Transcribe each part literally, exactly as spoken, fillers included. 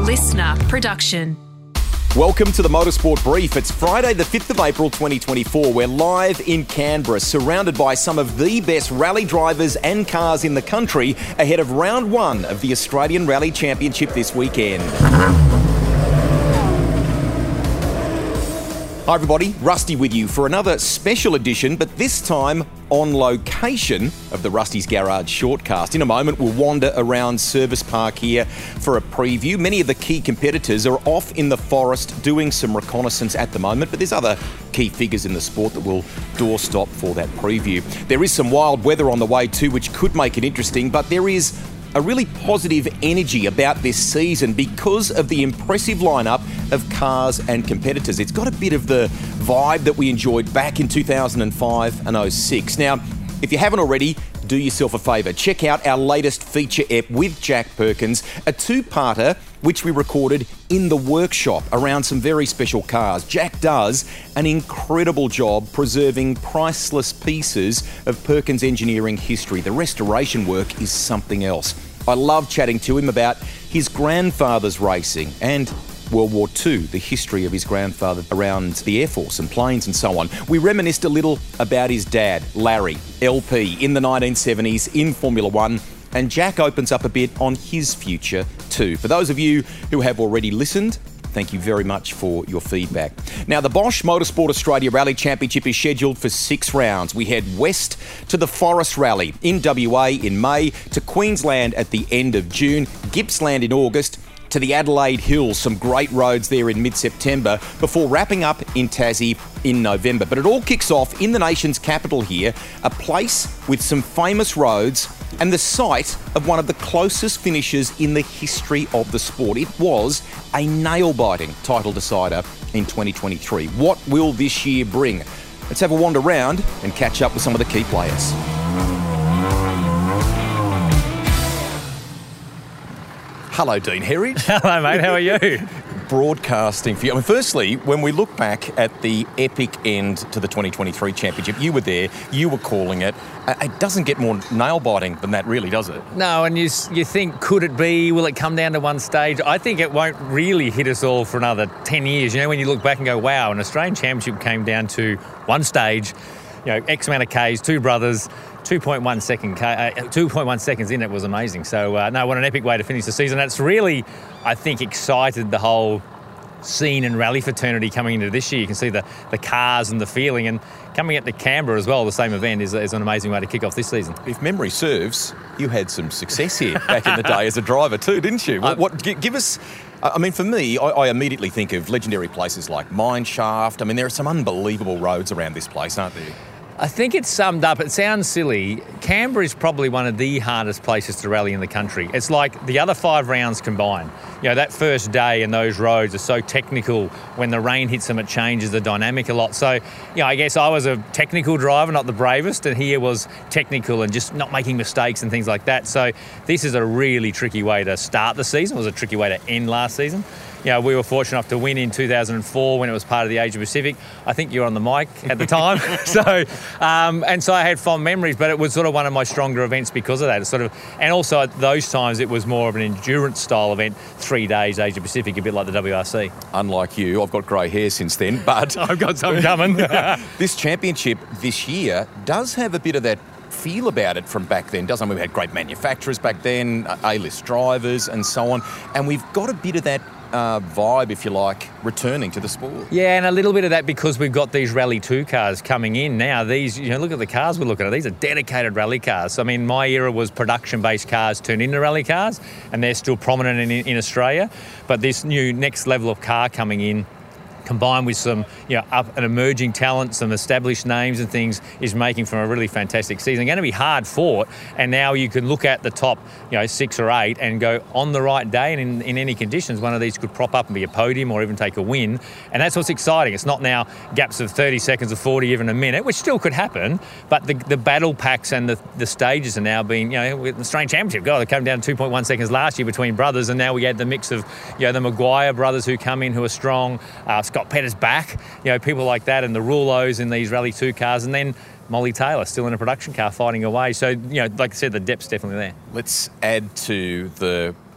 listener production. Welcome to the Motorsport Brief. It's Friday the fifth of April twenty twenty-four. We're live in Canberra, surrounded by some of the best rally drivers and cars in the country ahead of round one of the Australian Rally Championship this weekend. Hi everybody, Rusty with you for another special edition, but this time on location of the Rusty's Garage Shortcast. In a moment, we'll wander around Service Park here for a preview. Many of the key competitors are off in the forest doing some reconnaissance at the moment, but there's other key figures in the sport that will doorstop for that preview. There is some wild weather on the way too, which could make it interesting, but there is a really positive energy about this season because of the impressive lineup of cars and competitors. It's got a bit of the vibe that we enjoyed back in two thousand five and oh six. Now, if you haven't already, do yourself a favour. Check out our latest feature ep with Jack Perkins, a two-parter which we recorded in the workshop around some very special cars. Jack does an incredible job preserving priceless pieces of Perkins engineering history. The restoration work is something else. I love chatting to him about his grandfather's racing and World War Two, the history of his grandfather around the Air Force and planes and so on. We reminisced a little about his dad, Larry, L P, in the nineteen seventies in Formula One, and Jack opens up a bit on his future too. For those of you who have already listened, thank you very much for your feedback. Now, the Bosch Motorsport Australia Rally Championship is scheduled for six rounds. We head west to the Forest Rally in W A in May, to Queensland at the end of June, Gippsland in August, to the Adelaide Hills, some great roads there in mid-September, before wrapping up in Tassie in November. But it all kicks off in the nation's capital here, a place with some famous roads and the site of one of the closest finishes in the history of the sport. It was a nail-biting title decider in twenty twenty-three. What will this year bring? Let's have a wander around and catch up with some of the key players. Hello, Dean Herridge. Hello, mate. How are you? Broadcasting for you. I mean, firstly, when we look back at the epic end to the twenty twenty-three championship, you were there, you were calling it. It doesn't get more nail-biting than that, really, does it? No, and you you think, could it be? Will it come down to one stage? I think it won't really hit us all for another ten years. You know, when you look back and go, wow, an Australian championship came down to one stage, you know, X amount of Ks, two brothers, two point one second, uh, two point one seconds in it was amazing. So, uh, no, what an epic way to finish the season. That's really, I think, excited the whole scene and rally fraternity coming into this year. You can see the, the cars and the feeling, and coming up to Canberra as well, the same event, is, is an amazing way to kick off this season. If memory serves, you had some success here back in the day as a driver too, didn't you? What, what give us... I mean, for me, I, I immediately think of legendary places like Mineshaft. I mean, there are some unbelievable roads around this place, aren't there? I think it's summed up. It sounds silly. Canberra is probably one of the hardest places to rally in the country. It's like the other five rounds combined. You know, that first day and those roads are so technical. When the rain hits them, it changes the dynamic a lot. So, you know, I guess I was a technical driver, not the bravest, and here was technical and just not making mistakes and things like that. So this is a really tricky way to start the season. It was a tricky way to end last season. You know, we were fortunate enough to win in two thousand four when it was part of the Asia Pacific. I think you were on the mic at the time. so, um, and so I had fond memories, but it was sort of one of my stronger events because of that. It's sort of, and also at those times it was more of an endurance style event, three days Asia Pacific, a bit like the W R C. Unlike you, I've got grey hair since then, but I've got some coming. This championship this year does have a bit of that feel about it from back then, doesn't it? We had great manufacturers back then, A-list drivers and so on, and we've got a bit of that Uh, vibe, if you like, returning to the sport. Yeah, and a little bit of that because we've got these Rally two cars coming in now. These, you know, look at the cars we're looking at. These are dedicated rally cars. I mean, my era was production-based cars turned into rally cars, and they're still prominent in, in Australia. But this new next level of car coming in, combined with some, you know, up and emerging talent, some established names and things, is making for a really fantastic season. Going to be hard fought, and now you can look at the top, you know, six or eight and go on the right day, and in, in any conditions, one of these could prop up and be a podium or even take a win. And that's what's exciting. It's not now gaps of thirty seconds or forty, even a minute, which still could happen, but the, the battle packs and the, the stages are now being, you know, with the Australian Championship, God, they came down to two point one seconds last year between brothers, and now we had the mix of, you know, the Maguire brothers who come in who are strong, uh, Scott Petter's back, you know, people like that, and the Rouleaus in these Rally two cars, and then Molly Taylor still in a production car fighting away. So, you know, like I said, the depth's definitely there. Let's add to the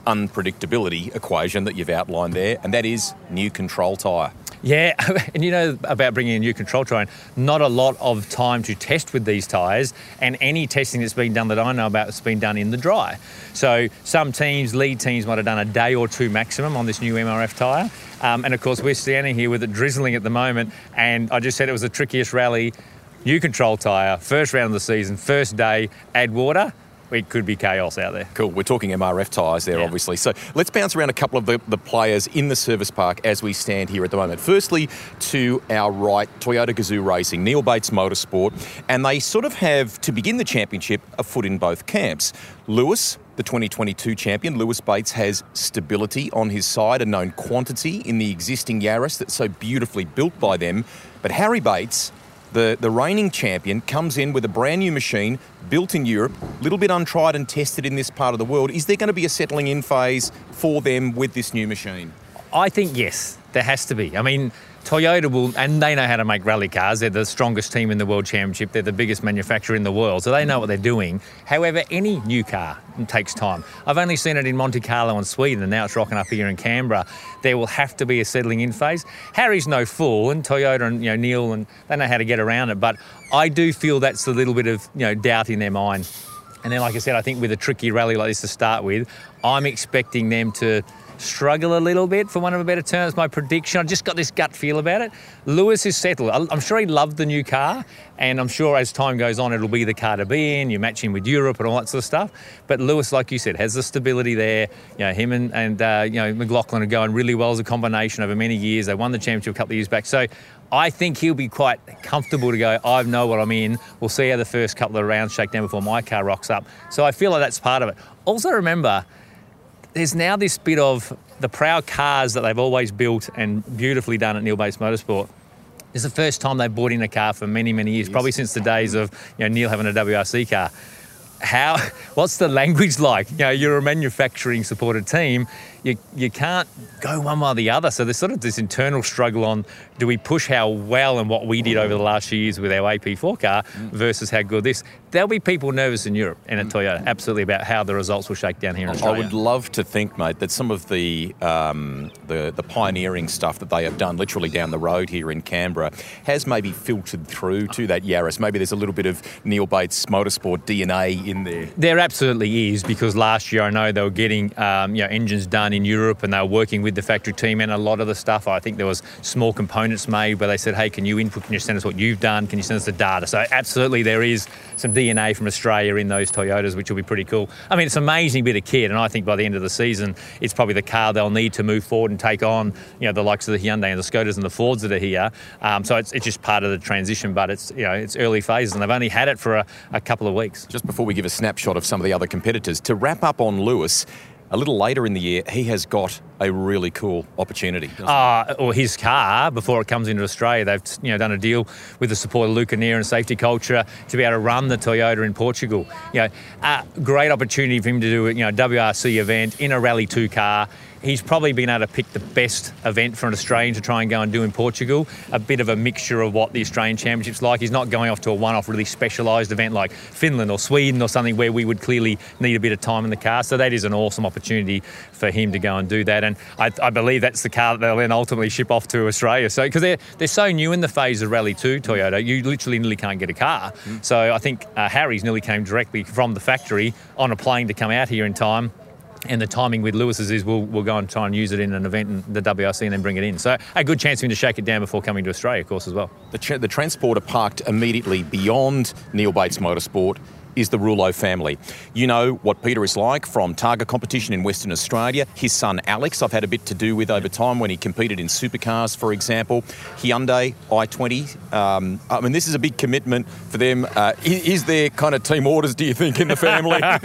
unpredictability equation that you've outlined there, and that is new control tyre. Yeah, and you know about bringing a new control tyre, not a lot of time to test with these tyres, and any testing that's been done that I know about has been done in the dry. So some teams, lead teams, might have done a day or two maximum on this new M R F tyre. Um, and of course, we're standing here with it drizzling at the moment, and I just said it was the trickiest rally. New control tyre, first round of the season, first day, add water. It could be chaos out there. Cool. We're talking M R F tyres there, yeah. obviously. So let's bounce around a couple of the, the players in the service park as we stand here at the moment. Firstly, to our right, Toyota Gazoo Racing, Neil Bates Motorsport, and they sort of have, to begin the championship, a foot in both camps. Lewis, the twenty twenty-two champion, Lewis Bates, has stability on his side, a known quantity in the existing Yaris that's so beautifully built by them. But Harry Bates, The, the reigning champion, comes in with a brand new machine built in Europe, a little bit untried and tested in this part of the world. Is there going to be a settling in phase for them with this new machine? I think yes, there has to be. I mean, Toyota will, and they know how to make rally cars. They're the strongest team in the World Championship. They're the biggest manufacturer in the world, so they know what they're doing. However, any new car takes time. I've only seen it in Monte Carlo and Sweden, and now it's rocking up here in Canberra. There will have to be a settling in phase. Harry's no fool, and Toyota and you know Neil, and they know how to get around it. But I do feel that's a little bit of you know doubt in their mind. And then, like I said, I think with a tricky rally like this to start with, I'm expecting them to struggle a little bit, for want of a better term. It's my prediction. I just got this gut feel about it. Lewis is settled. I'm sure he loved the new car, and I'm sure as time goes on, it'll be the car to be in. You match him with Europe and all that sort of stuff. But Lewis, like you said, has the stability there. You know, him and, and uh, you know, McLaughlin are going really well as a combination over many years. They won the championship a couple of years back. So I think he'll be quite comfortable to go, I know what I'm in. We'll see how the first couple of rounds shake down before my car rocks up. So I feel like that's part of it. Also remember, there's now this bit of the proud cars that they've always built and beautifully done at Neil Bates Motorsport. It's the first time they've bought in a car for many, many years, yes. Probably since the days of you know Neil having a W R C car. How? What's the language like? You know, you're a manufacturing supported team. You you can't go one way or the other. So there's sort of this internal struggle on, do we push how well and what we did over the last few years with our A P four car versus how good this? There'll be people nervous in Europe and at Toyota, absolutely, about how the results will shake down here in Australia. I would love to think, mate, that some of the, um, the the pioneering stuff that they have done literally down the road here in Canberra has maybe filtered through to that Yaris. Maybe there's a little bit of Neil Bates Motorsport D N A in there. There absolutely is, because last year I know they were getting um, you know engines done in Europe, and they were working with the factory team, and a lot of the stuff, I think there was small components made where they said, hey, can you input, can you send us what you've done, can you send us the data? So absolutely there is some D N A from Australia in those Toyotas, which will be pretty cool. I mean, it's an amazing bit of kit, and I think by the end of the season it's probably the car they'll need to move forward and take on you know the likes of the Hyundai and the Skodas and the Fords that are here. Um, so it's, it's just part of the transition, but it's you know it's early phases, and they've only had it for a, a couple of weeks. Just before we give a snapshot of some of the other competitors, to wrap up on Lewis, a little later in the year, he has got a really cool opportunity. Uh, or his car, before it comes into Australia, they've you know done a deal with the support of Luca Neer and Safety Culture to be able to run the Toyota in Portugal. You know, a great opportunity for him to do a you know, W R C event in a Rally two car. He's probably been able to pick the best event for an Australian to try and go and do in Portugal. A bit of a mixture of what the Australian Championship's like. He's not going off to a one-off really specialised event like Finland or Sweden or something where we would clearly need a bit of time in the car. So that is an awesome opportunity for him to go and do that. And I, I believe that's the car that they'll then ultimately ship off to Australia. So because they're, they're so new in the phase of Rally two, Toyota, you literally nearly can't get a car. Mm. So I think uh, Harry's nearly came directly from the factory on a plane to come out here in time. And the timing with Lewis's is we'll, we'll go and try and use it in an event in the W R C and then bring it in. So a good chance for him to shake it down before coming to Australia, of course, as well. The, tra- the transporter parked immediately beyond Neil Bates Motorsport is the Rouleau family. You know what Peter is like from Targa competition in Western Australia. His son Alex I've had a bit to do with over time when he competed in supercars, for example. Hyundai i twenty. Um, I mean, this is a big commitment for them. Uh, is, is there kind of team orders, do you think, in the family? I,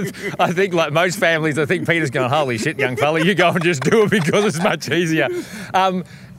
I think like most families, I think Peter's going, holy shit, young fella, you go and just do it because it's much easier. Um,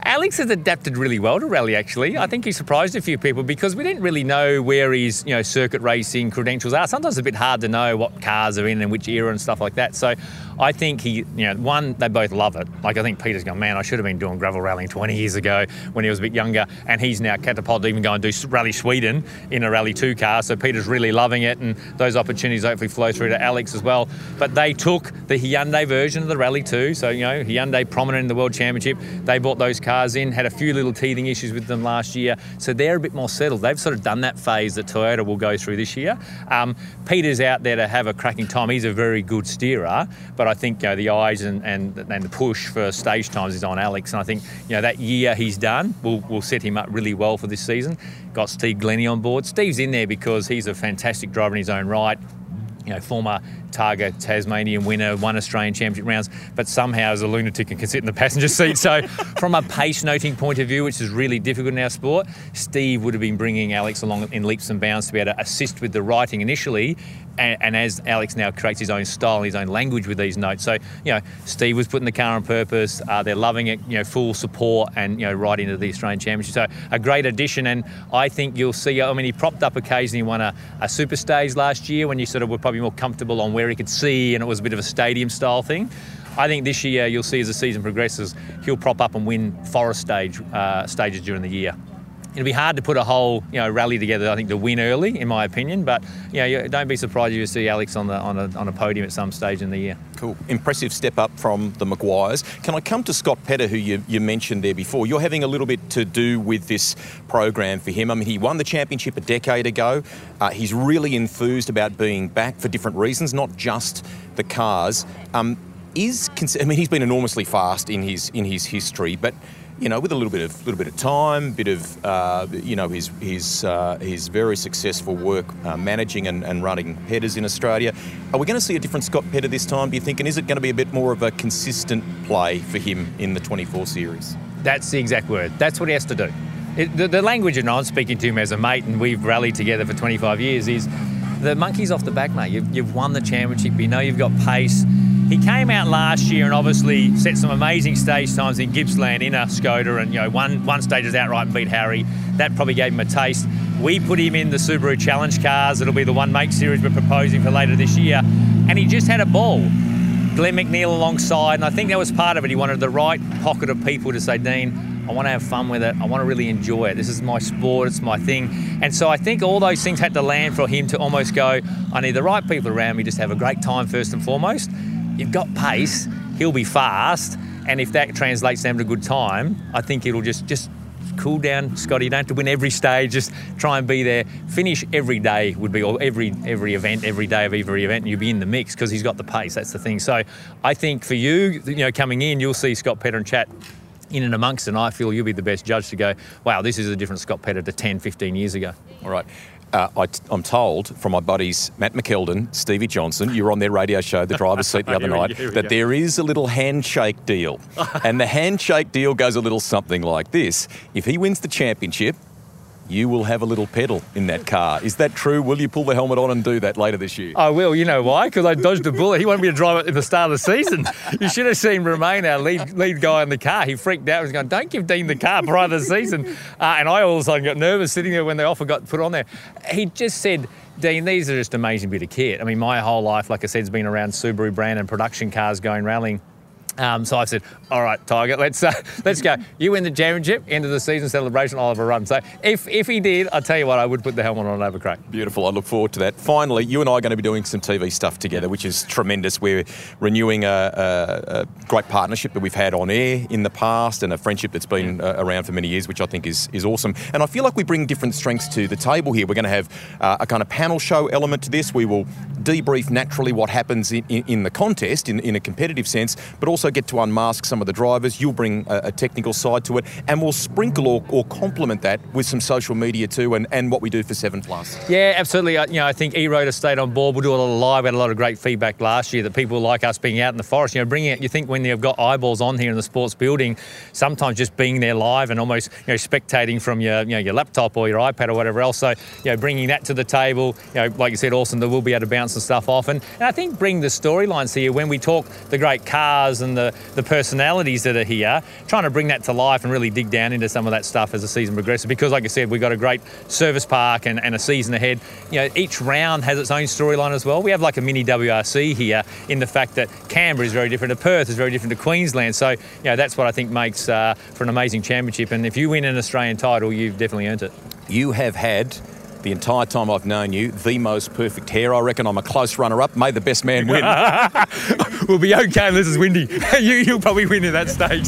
Alex has adapted really well to rally, actually. I think he surprised a few people because we didn't really know where his, you know, circuit racing credentials are. Sometimes it's a bit hard to know what cars are in and which era and stuff like that. So I think he, you know, one, they both love it. Like, I think Peter's gone, man, I should have been doing gravel rallying twenty years ago when he was a bit younger. And he's now catapulted to even go and do Rally Sweden in a Rally two car. So Peter's really loving it, and those opportunities hopefully flow through to Alex as well. But they took the Hyundai version of the Rally two. So, you know, Hyundai prominent in the World Championship. They bought those cars in, had a few little teething issues with them last year. So they're a bit more settled. They've sort of done that phase that Toyota will go through this year. Um, Peter's out there to have a cracking time. He's a very good steerer, but I think, you know, the eyes and, and, and the push for stage times is on Alex. And I think, you know, that year he's done will will set him up really well for this season. Got Steve Glennie on board. Steve's in there because he's a fantastic driver in his own right. You know, former Targa Tasmanian winner, won Australian Championship rounds, but somehow is a lunatic and can sit in the passenger seat. So from a pace noting point of view, which is really difficult in our sport, Steve would have been bringing Alex along in leaps and bounds to be able to assist with the writing initially. And, and as Alex now creates his own style and his own language with these notes. So, you know, Steve was putting the car on purpose. Uh, they're loving it, you know, full support and, you know, right into the Australian Championship. So a great addition. And I think you'll see, I mean, he propped up occasionally, he won a, a super stage last year when you sort of were probably more comfortable on where he could see and it was a bit of a stadium style thing. I think this year you'll see as the season progresses, he'll prop up and win forest stage uh, stages during the year. It'll be hard to put a whole, you know, rally together, I think, to win early, in my opinion. But, you know, don't be surprised if you see Alex on the on a on a podium at some stage in the year. Cool. Impressive step up from the Maguires. Can I come to Scott Petter, who you, you mentioned there before? You're having a little bit to do with this program for him. I mean, he won the championship a decade ago. Uh, he's really enthused about being back for different reasons, not just the cars. Um, is I mean, he's been enormously fast in his in his history, but, you know, with a little bit of little bit of time, bit of uh, you know his his uh, his very successful work uh, managing and, and running Petters in Australia, are we going to see a different Scott Petter this time, do you think? And is it going to be a bit more of a consistent play for him in the twenty-four series? That's the exact word. That's what he has to do. It, the, the language, and I'm speaking to him as a mate, and we've rallied together for twenty-five years, is the monkey's off the back, mate. You've, you've won the championship. You know you've got pace. He came out last year and obviously set some amazing stage times in Gippsland in a Skoda, and, you know, one one stage is outright and beat Harry. That probably gave him a taste. We put him in the Subaru Challenge cars. It'll be the One Make series we're proposing for later this year, and he just had a ball. Glenn McNeil alongside, and I think that was part of it. He wanted the right pocket of people to say, Dean, I want to have fun with it. I want to really enjoy it. This is my sport. It's my thing. And so I think all those things had to land for him to almost go, I need the right people around me, just have a great time first and foremost. You've got pace, he'll be fast, and if that translates down to a good time, I think it'll just, just cool down, Scotty. You don't have to win every stage, just try and be there. Finish every day would be, or every every event, every day of every event, and you'll be in the mix because he's got the pace. That's the thing. So I think for you, you know, coming in, you'll see Scott Petter and chat in and amongst, and I feel you'll be the best judge to go, wow, this is a different Scott Petter to ten, fifteen years ago. All right. Uh, I, I'm told from my buddies Matt McKeldin, Stevie Johnson, you were on their radio show, The Driver's Seat, the other night, that go. There is a little handshake deal. And the handshake deal goes a little something like this. If he wins the championship, you will have a little pedal in that car. Is that true? Will you pull the helmet on and do that later this year? I will. You know why? Because I dodged a bullet. He wanted me to drive it at the start of the season. You should have seen Romain, our lead lead guy in the car. He freaked out. He was going, don't give Dean the car prior to the season. Uh, and I all of a sudden got nervous sitting there when the offer got put on there. He just said, Dean, these are just amazing bit of kit. I mean, my whole life, like I said, has been around Subaru brand and production cars going rallying. Um, so I said, all right, Tiger, let's uh, let's go. You win the championship, end of the season celebration, I'll have a run. So if if he did, I'll tell you what, I would put the helmet on and have a crack. Beautiful. I look forward to that. Finally, you and I are going to be doing some T V stuff together, which is tremendous. We're renewing a, a, a great partnership that we've had on air in the past and a friendship that's been uh, around for many years, which I think is, is awesome. And I feel like we bring different strengths to the table here. We're going to have uh, a kind of panel show element to this. We will debrief naturally what happens in, in, in the contest in, in a competitive sense, but also get to unmask some of the drivers. You'll bring a, a technical side to it, and we'll sprinkle or, or complement that with some social media too, and, and what we do for seven plus. Yeah, absolutely. You know, I think E-Road has stayed on board. We'll do a lot of live. We had a lot of great feedback last year that people like us being out in the forest. You know, bringing it. You think when you've got eyeballs on here in the sports building, sometimes just being there live and almost, you know, spectating from your, you know, your laptop or your iPad or whatever else. So, you know, bringing that to the table. You know, like you said, Austin, that we'll be able to bounce the stuff off, and, and I think bring the storylines here when we talk the great cars and on the, the personalities that are here, trying to bring that to life and really dig down into some of that stuff as the season progresses. Because, like I said, we've got a great service park and, and a season ahead. You know, each round has its own storyline as well. We have like a mini W R C here in the fact that Canberra is very different to Perth, is very different to Queensland. So, you know, that's what I think makes uh, for an amazing championship. And if you win an Australian title, you've definitely earned it. You have had, the entire time I've known you, the most perfect hair. I reckon I'm a close runner-up. May the best man win. We'll be okay unless it's windy. you, you'll probably win at that stage.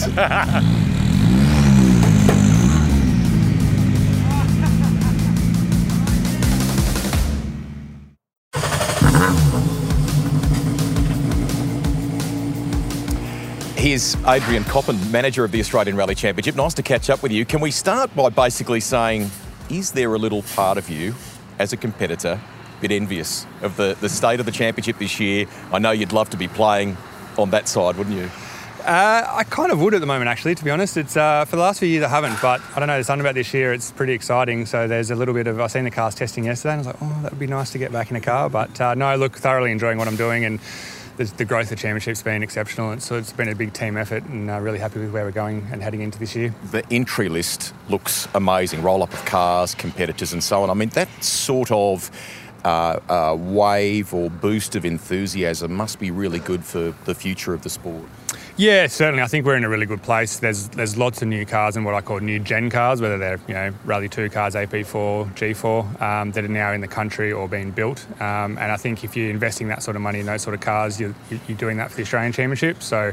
Here's Adrian Coppin, manager of the Australian Rally Championship. Nice to catch up with you. Can we start by basically saying, is there a little part of you, as a competitor, a bit envious of the, the state of the championship this year? I know you'd love to be playing on that side, wouldn't you? Uh, I kind of would at the moment, actually, to be honest. It's uh, for the last few years I haven't, but I don't know, there's something about this year, it's pretty exciting. So there's a little bit of, I seen the cars testing yesterday and I was like, oh, that would be nice to get back in a car. But uh, no, look, thoroughly enjoying what I'm doing, and the, the growth of the championship's been exceptional. And so it's been a big team effort, and uh, really happy with where we're going and heading into this year. The entry list looks amazing. Roll-up of cars, competitors and so on. I mean, that sort of uh, uh, wave or boost of enthusiasm must be really good for the future of the sport. Yeah, certainly. I think we're in a really good place. There's there's lots of new cars and what I call new gen cars, whether they're you know Rally two cars, A P four, G four, um, that are now in the country or being built. Um, and I think if you're investing that sort of money in those sort of cars, you're, you're doing that for the Australian Championship. So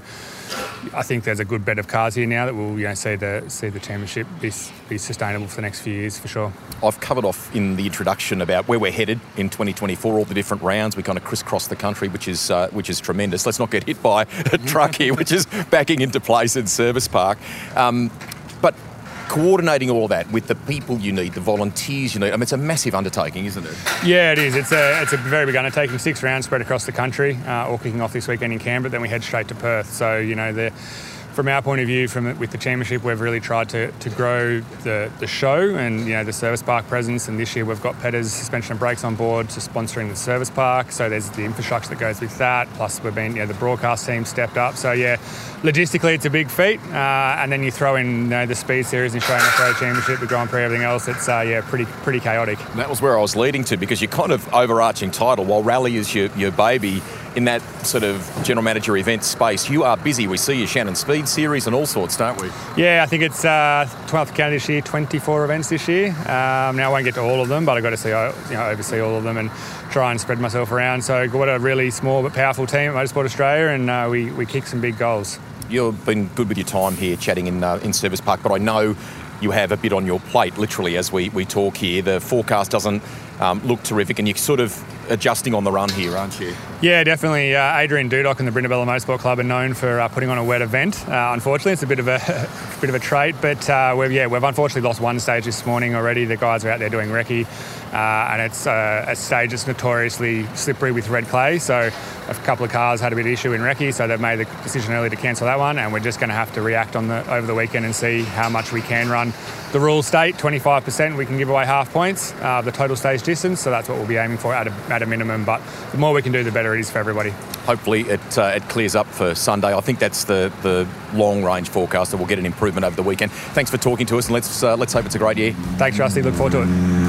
I think there's a good bed of cars here now that will you know see the see the championship be, be sustainable for the next few years for sure. I've covered off in the introduction about where we're headed in twenty twenty-four, all the different rounds. We kind of crisscross the country, which is uh, which is tremendous. Let's not get hit by a truck here, which is backing into place in Service Park. Um, but coordinating all of that with the people you need, the volunteers you need, I mean, it's a massive undertaking, isn't it? Yeah, it is. It's a it's a very big undertaking. Six rounds spread across the country, uh, all kicking off this weekend in Canberra. Then we head straight to Perth. So, you know, the from our point of view, from with the championship, we've really tried to, to grow the, the show and you know the service park presence. And this year we've got Petters Suspension and Brakes on board to sponsoring the service park. So there's the infrastructure that goes with that. Plus we've been you know the broadcast team stepped up. So yeah, logistically it's a big feat. Uh, and then you throw in you know, the Speed Series, the Australian Australia Championship, the Grand Prix, everything else. It's uh, yeah pretty pretty chaotic. And that was where I was leading to, because you're kind of overarching title while Rally is your your baby. In that sort of general manager event space, you are busy. We see your Shannon Speed Series and all sorts, don't we? Yeah, I think it's uh, twelfth County this year, twenty-four events this year. Um, now I won't get to all of them, but I've got to see, you know, oversee all of them and try and spread myself around. So what a really small but powerful team at Motorsport Australia, and uh, we, we kick some big goals. You've been good with your time here chatting in uh, in Service Park, but I know you have a bit on your plate, literally, as we, we talk here. The forecast doesn't um, look terrific, and you're sort of adjusting on the run here, aren't you? Yeah, definitely. Uh, Adrian Dudok and the Brindabella Motorsport Club are known for uh, putting on a wet event. Uh, unfortunately, it's a bit of a bit of a trait, but uh, we've yeah we've unfortunately lost one stage this morning already. The guys are out there doing recce, uh, and it's uh, a stage that's notoriously slippery with red clay. So a couple of cars had a bit of issue in recce, so they've made the decision early to cancel that one, and we're just going to have to react on the over the weekend and see how much we can run. The rules state twenty-five percent we can give away half points of uh, the total stage distance, so that's what we'll be aiming for at a, at a minimum. But the more we can do, the better it is for everybody. Hopefully it uh, it clears up for Sunday. I think that's the, the long-range forecast, that we'll get an improvement over the weekend. Thanks for talking to us, and let's uh, let's hope it's a great year. Thanks, Rusty. Look forward to it.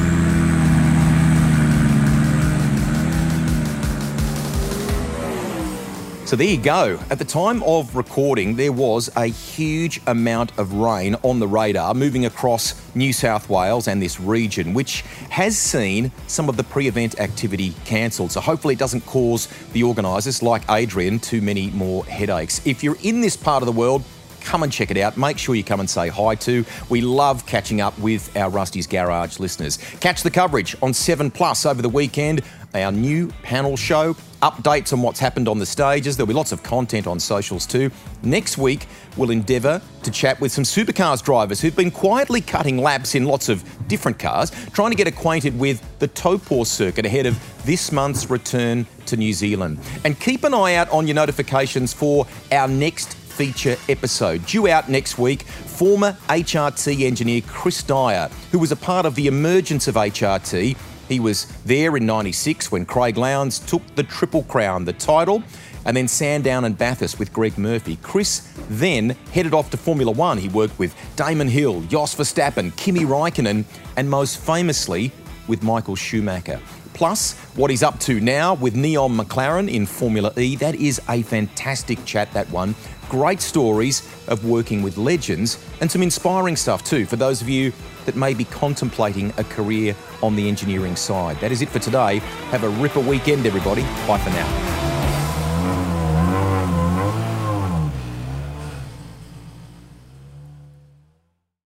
So there you go. At the time of recording, there was a huge amount of rain on the radar moving across New South Wales and this region, which has seen some of the pre-event activity cancelled. So hopefully it doesn't cause the organisers, like Adrian, too many more headaches. If you're in this part of the world, come and check it out. Make sure you come and say hi to. We love catching up with our Rusty's Garage listeners. Catch the coverage on seven plus over the weekend. Our new panel show, updates on what's happened on the stages. There'll be lots of content on socials too. Next week, we'll endeavour to chat with some supercars drivers who've been quietly cutting laps in lots of different cars, trying to get acquainted with the Taupo circuit ahead of this month's return to New Zealand. And keep an eye out on your notifications for our next feature episode. Due out next week, former H R T engineer Chris Dyer, who was a part of the emergence of H R T. He was there in ninety-six when Craig Lowndes took the Triple Crown, the title, and then Sandown and Bathurst with Greg Murphy. Chris then headed off to Formula One. He worked with Damon Hill, Jos Verstappen, Kimi Räikkönen, and most famously with Michael Schumacher. Plus, what he's up to now with Neon McLaren in Formula E. That is a fantastic chat, that one. Great stories of working with legends and some inspiring stuff too for those of you that may be contemplating a career on the engineering side. That is it for today. Have a ripper weekend, everybody. Bye for now.